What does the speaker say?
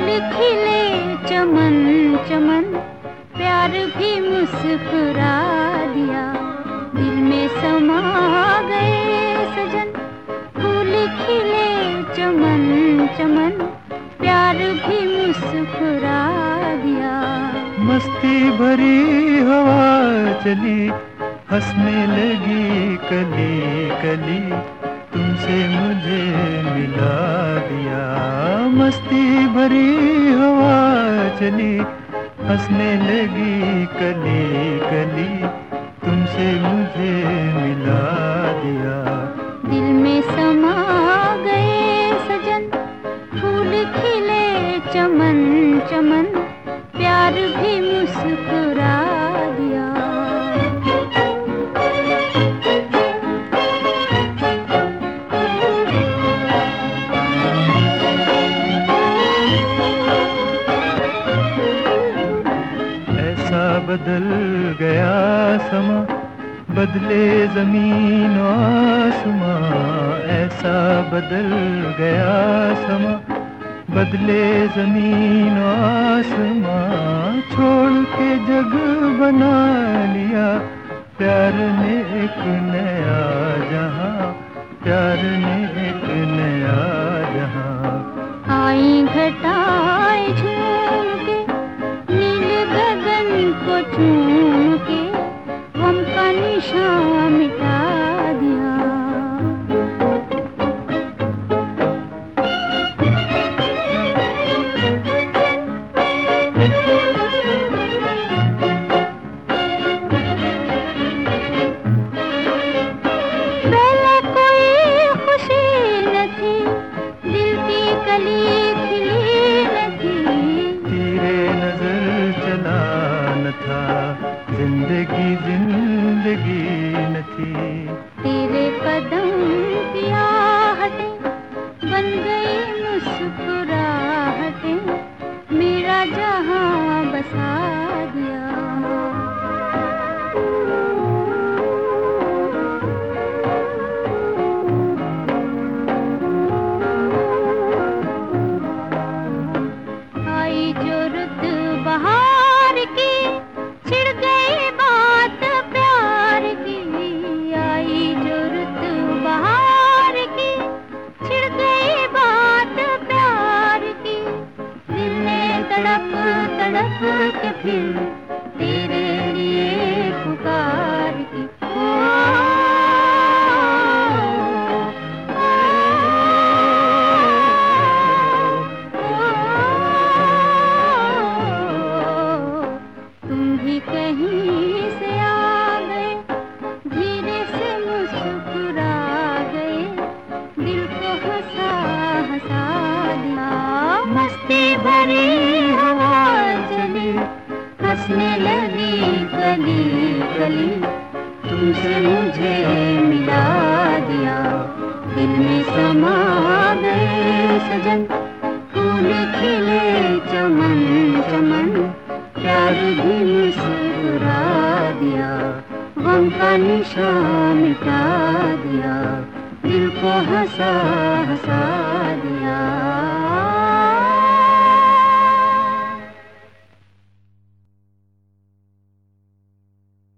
खिले चमन चमन, प्यार भी मुस्कुरा दिया। दिल में समा गए सजन, फूल खिले चमन चमन, प्यार भी मुस्कुरा दिया। मस्ती भरी हवा चली, हंसने लगी कली कली, तुमसे मुझे मिला दिया। मस्ती भरी हवा चली, हंसने लगी कली कली, तुमसे मुझे मिला दिया। दिल में समा गए सजन, फूल खिले चमन चमन, प्यार भी मुस्कुरा दिया। ऐसा बदल गया समा, बदले ज़मीन आसमां। ऐसा बदल गया समा, बदले ज़मीन आसमां। छोड़ के जग बना लिया प्यार ने एक नया जहां, प्यार ने एक नया जहां। आई घटाएं झूम के, नील गगन को चूम के, गम का निशान मिटा दिया। पहले कोई खुशी न थी, दिल की कली खिली न थी। तेरे नजर चला न था, जिंदगी जिंदगी न थी। तेरे कदम की आहटें बन गई मुस्कुराहटें, मेरा जहां बसा दिया। आई जो रुत बहार की, छिड़ गई बात प्यार की। आई जो रुत बहार की, छिड़ गई बात प्यार की। दिल ने तड़प तड़प के फिर तेरे लिए पुकार की। तुम भी कहीं से आ गए, धीरे से मुस्कुरा गए, दिल को हंसा हंसा दिया। मस्ती भरी हवा चली, हंसने लगी कली कली, तुमसे मुझे मिला दिया। दिल में समा गए सजन, फूल खिले चमन चमन, प्यार भी मुस्कुरा दिया। गम का निशान मिटा दिया, दिल को हंसा हंसा दिया।